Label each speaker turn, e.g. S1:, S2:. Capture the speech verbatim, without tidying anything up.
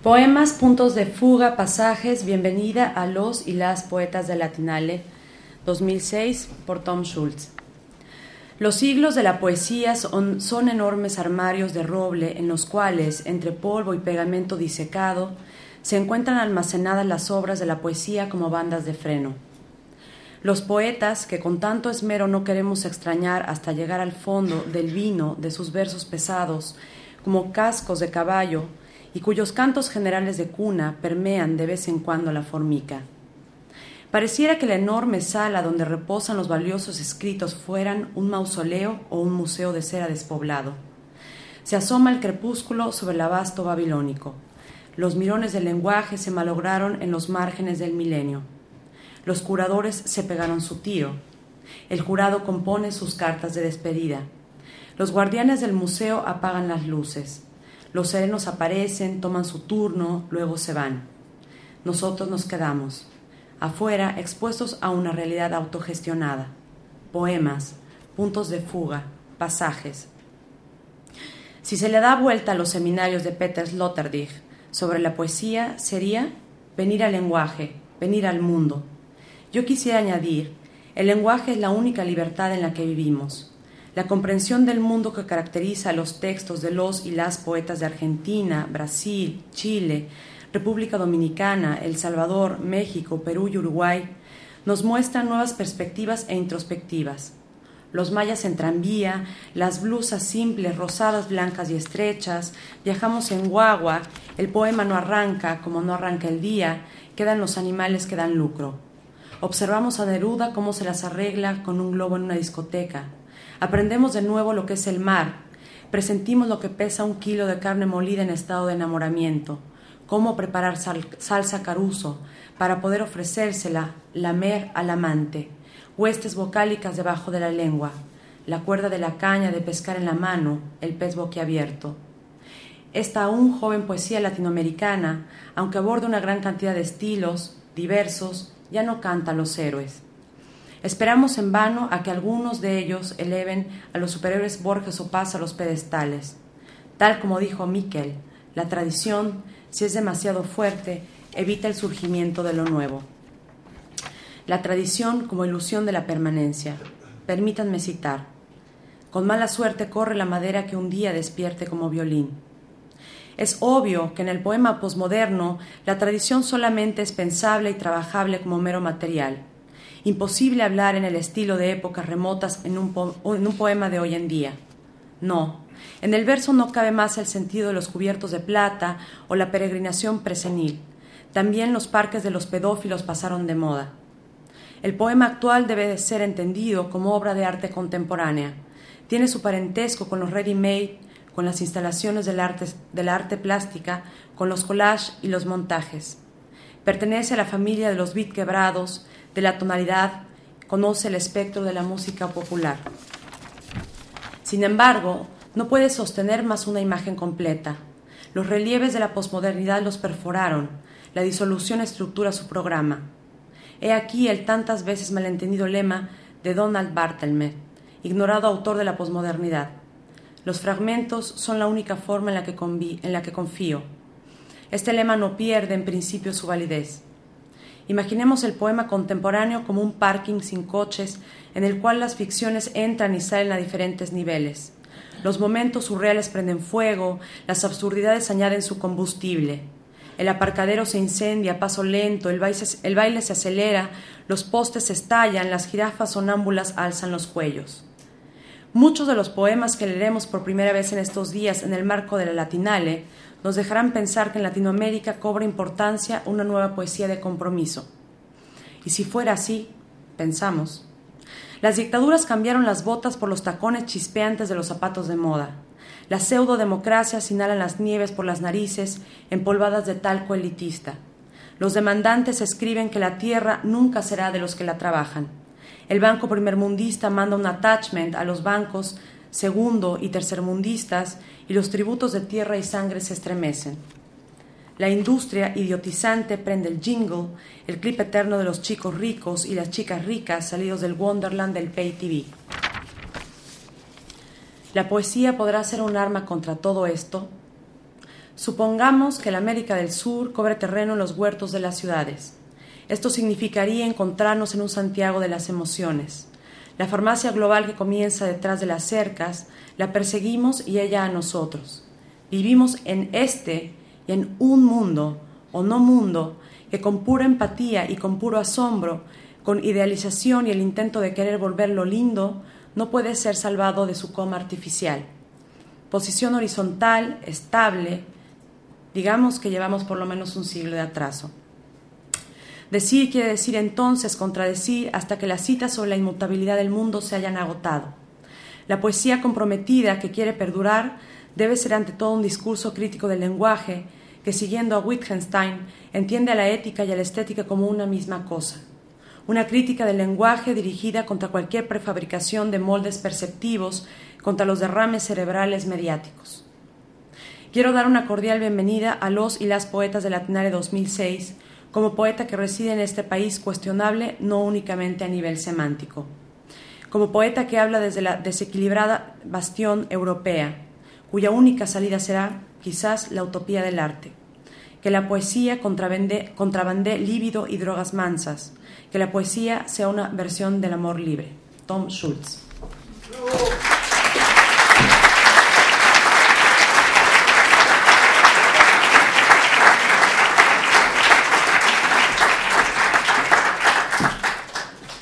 S1: Poemas, puntos de fuga, pasajes, bienvenida a los y las poetas de Latinale, dos mil seis, por Tom Schultz. Los siglos de la poesía son, son enormes armarios de roble en los cuales, entre polvo y pegamento disecado, se encuentran almacenadas las obras de la poesía como bandas de freno. Los poetas, que con tanto esmero no queremos extrañar hasta llegar al fondo del vino de sus versos pesados, como cascos de caballo, y cuyos cantos generales de cuna permean de vez en cuando la formica. Pareciera que la enorme sala donde reposan los valiosos escritos fueran un mausoleo o un museo de cera despoblado. Se asoma el crepúsculo sobre el abasto babilónico. Los mirones del lenguaje se malograron en los márgenes del milenio. Los curadores se pegaron su tiro. El jurado compone sus cartas de despedida. Los guardianes del museo apagan las luces. Los serenos aparecen, toman su turno, luego se van. Nosotros nos quedamos, afuera, expuestos a una realidad autogestionada. Poemas, puntos de fuga, pasajes. Si se le da vuelta a los seminarios de Peter Sloterdijk sobre la poesía, sería venir al lenguaje, venir al mundo. Yo quisiera añadir, el lenguaje es la única libertad en la que vivimos. La comprensión del mundo que caracteriza a los textos de los y las poetas de Argentina, Brasil, Chile, República Dominicana, El Salvador, México, Perú y Uruguay nos muestra nuevas perspectivas e introspectivas. Los mayas en tranvía, las blusas simples, rosadas, blancas y estrechas, viajamos en guagua, el poema no arranca, como no arranca el día, quedan los animales que dan lucro. Observamos a Neruda cómo se las arregla con un globo en una discoteca. Aprendemos de nuevo lo que es el mar, presentimos lo que pesa un kilo de carne molida en estado de enamoramiento, cómo preparar sal, salsa caruso para poder ofrecérsela, lamer al amante, huestes vocálicas debajo de la lengua, la cuerda de la caña de pescar en la mano, el pez boquiabierto. Esta aún joven poesía latinoamericana, aunque aborda una gran cantidad de estilos diversos, ya no canta a los héroes. Esperamos en vano a que algunos de ellos eleven a los superhéroes Borges o Paz a los pedestales. Tal como dijo Miquel, la tradición, si es demasiado fuerte, evita el surgimiento de lo nuevo. La tradición como ilusión de la permanencia. Permítanme citar. Con mala suerte corre la madera que un día despierte como violín. Es obvio que en el poema posmoderno la tradición solamente es pensable y trabajable como mero material. Imposible hablar en el estilo de épocas remotas en un, po- en un poema de hoy en día. No, en el verso no cabe más el sentido de los cubiertos de plata o la peregrinación presenil. También los parques de los pedófilos pasaron de moda. El poema actual debe de ser entendido como obra de arte contemporánea. Tiene su parentesco con los ready-made, con las instalaciones del arte, de la arte plástica, con los collages y los montajes. Pertenece a la familia de los beat quebrados, de la tonalidad, conoce el espectro de la música popular. Sin embargo, no puede sostener más una imagen completa. Los relieves de la posmodernidad los perforaron, la disolución estructura su programa. He aquí el tantas veces malentendido lema de Donald Barthelmess, ignorado autor de la posmodernidad. Los fragmentos son la única forma en la que, conví, en la que confío. Este lema no pierde en principio su validez. Imaginemos el poema contemporáneo como un parking sin coches en el cual las ficciones entran y salen a diferentes niveles. Los momentos surreales prenden fuego, las absurdidades añaden su combustible. El aparcadero se incendia a paso lento, el baile, el baile se acelera, los postes se estallan, las jirafas sonámbulas alzan los cuellos. Muchos de los poemas que leeremos por primera vez en estos días en el marco de la Latinale nos dejarán pensar que en Latinoamérica cobra importancia una nueva poesía de compromiso. Y si fuera así, pensamos, las dictaduras cambiaron las botas por los tacones chispeantes de los zapatos de moda. Las pseudodemocracias inhalan las nieves por las narices empolvadas de talco elitista. Los demandantes escriben que la tierra nunca será de los que la trabajan. El banco primermundista manda un attachment a los bancos segundo y tercermundistas y los tributos de tierra y sangre se estremecen. La industria idiotizante prende el jingle, el clip eterno de los chicos ricos y las chicas ricas salidos del Wonderland del Pay T V. ¿La poesía podrá ser un arma contra todo esto? Supongamos que la América del Sur cobre terreno en los huertos de las ciudades. Esto significaría encontrarnos en un Santiago de las emociones. La farmacia global que comienza detrás de las cercas, la perseguimos y ella a nosotros. Vivimos en este y en un mundo, o no mundo, que con pura empatía y con puro asombro, con idealización y el intento de querer volverlo lindo, no puede ser salvado de su coma artificial. Posición horizontal, estable, digamos que llevamos por lo menos un siglo de atraso. Decir quiere decir entonces contradecir hasta que las citas sobre la inmutabilidad del mundo se hayan agotado. La poesía comprometida que quiere perdurar debe ser ante todo un discurso crítico del lenguaje que, siguiendo a Wittgenstein, entiende a la ética y a la estética como una misma cosa. Una crítica del lenguaje dirigida contra cualquier prefabricación de moldes perceptivos, contra los derrames cerebrales mediáticos. Quiero dar una cordial bienvenida a los y las poetas del Latinalia dos mil seis, como poeta que reside en este país cuestionable no únicamente a nivel semántico. Como poeta que habla desde la desequilibrada bastión europea, cuya única salida será, quizás, la utopía del arte. Que la poesía contrabande, contrabande líbido y drogas mansas. Que la poesía sea una versión del amor libre. Tom Schultz.